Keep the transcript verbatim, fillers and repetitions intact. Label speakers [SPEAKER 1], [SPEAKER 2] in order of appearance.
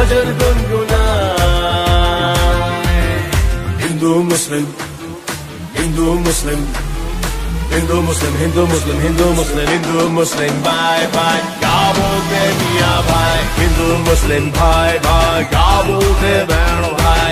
[SPEAKER 1] फजर गुनगुनाए। हिंदू मुस्लिम हिंदू मुस्लिम हिंदू मुस्लिम हिंदू मुस्लिम हिंदू मुस्लिम हिंदू मुस्लिम भाई भाई क्या बोलते मियाँ भाई। हिंदू मुस्लिम भाई भाई क्या बोलते बहन भाई।